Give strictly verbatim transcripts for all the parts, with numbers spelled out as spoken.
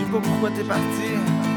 pas pourquoi t'es parti.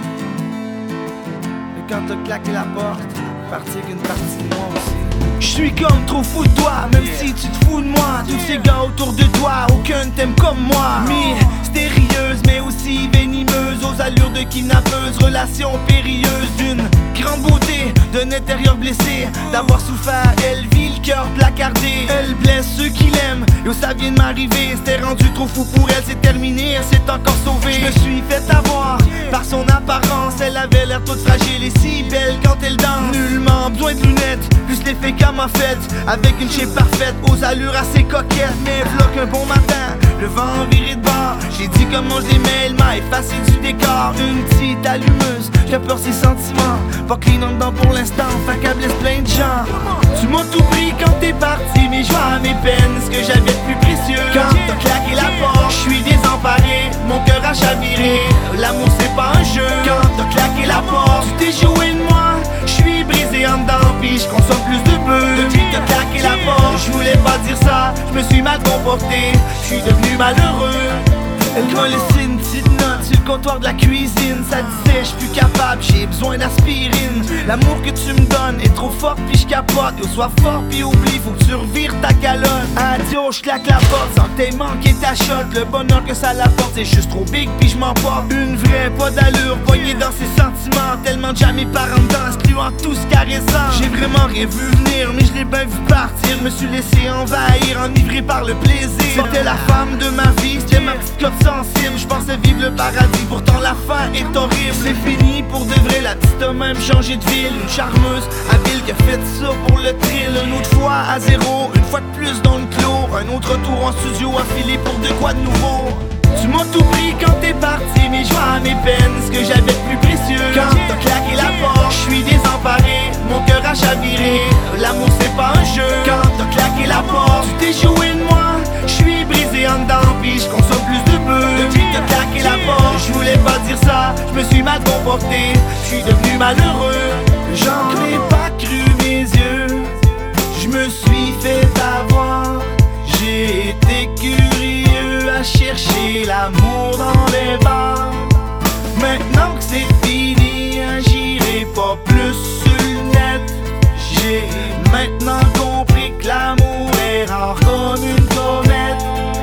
Mais quand t'as claqué la porte, parti avec une partie de moi aussi. J'suis comme trop fou de toi, même yeah. Si tu te fous de moi. Tous ces gars autour de toi, aucun t'aime comme moi. Mystérieuse mais aussi venimeuse, aux allures de kidnappeuse, relation périlleuse d'une grande beauté, d'un intérieur blessé, d'avoir souffert, elle vit le cœur placardé. Elle blesse ceux qui l'aiment, yo ça vient de m'arriver. C'était rendu trop fou pour elle, c'est terminé, elle s'est encore sauvée. Je me suis fait avoir par son apparence, elle avait l'air toute fragile et si belle quand elle danse. Nullement besoin de lunettes, plus l'effet qu'elle m'a fait, avec une shape parfaite, aux allures assez coquettes. Mais v'là qu'un bon matin, le vent viré de bord, j'ai dit comment je l'aimais, elle m'a effacé du décor. Une petite allumeuse, j'ai peur ses sentiments, pas clean en dedans pour l'instant, fait qu'elle blesse plein de gens. Tu m'as tout pris quand t'es parti, mais je vois à mes peines ce que j'avais de plus précieux. Quand t'as claqué la porte, je suis désemparé, mon cœur a chaviré. L'amour c'est pas un jeu. Quand t'as claqué la porte, tu t'es joué de moi, je suis brisé en dedans, pis je consomme plus de bœufs. Depuis que t'as claqué la porte, je voulais pas dire ça, je me suis mal comporté, je suis devenu malheureux. Elle m'a laissé une petite note sur le comptoir de la cuisine. Ça disait je suis plus capable, j'ai besoin d'aspirine. L'amour que tu me donnes est trop fort pis je capote. Yo sois fort pis oublie, faut que tu revires ta calotte. Adios, je claque la porte sans que t'aies manqué ta shot. Le bonheur que ça l'apporte c'est juste trop big pis je m'emporte. Une vraie pas d'allure, poignée dans ses sentiments. Tellement de jamais par en dedans, excluant tout ce caressant. J'ai vraiment rien vu venir mais je l'ai bien vu partir. Me suis laissé envahir, enivré par le plaisir. C'était la femme de ma vie, c'était ma petite cote sensible. Je pensais vivre le paradis, pourtant la fin est horrible. C'est fini pour de vrai, la petite a même changé de ville. Une charmeuse habile qui a fait ça pour le thrill. Une autre fois à zéro, une fois de plus dans le clos. Un autre retour en studio affilé pour de quoi de nouveau. Tu m'as tout pris quand t'es parti, mais je vois à mes peines ce que j'avais de plus précieux. Quand t'as claqué la porte, je suis désemparé, mon cœur a chaviré. L'amour c'est pas un jeu. Quand t'as claqué la porte, tu t'es joué de moi, je suis brisé en dedans, pis je consomme plus de bœufs. Depuis que t'as claqué la porte, je voulais pas dire ça, je me suis mal comporté, je suis devenu malheureux. J'en ai pas cru mes yeux, je me suis fait avoir. J'ai été curieux à chercher l'amour dans les bars. Maintenant que c'est fini, j'irai pas plus sur le net. J'ai maintenant compris que l'amour est rare comme une comète.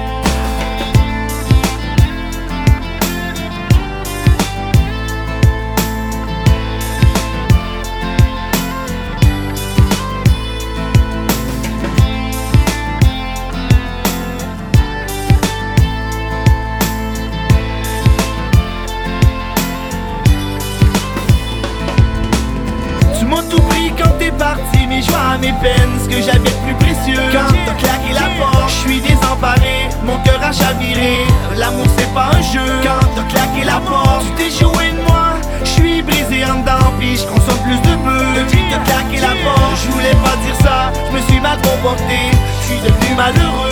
Tu m'as tout pris quand t'es parti, mais je vois à mes peines ce que j'avais de plus précieux. Quand t'as claqué la porte, je suis désemparé, mon cœur a chaviré. L'amour c'est pas un jeu. Quand t'as claqué la porte, tu t'es joué de moi, je suis brisé en dedans, pis je consomme plus de bœufs. Depuis que t'as claqué la porte, je voulais pas dire ça, je me suis mal comporté, je suis devenu malheureux.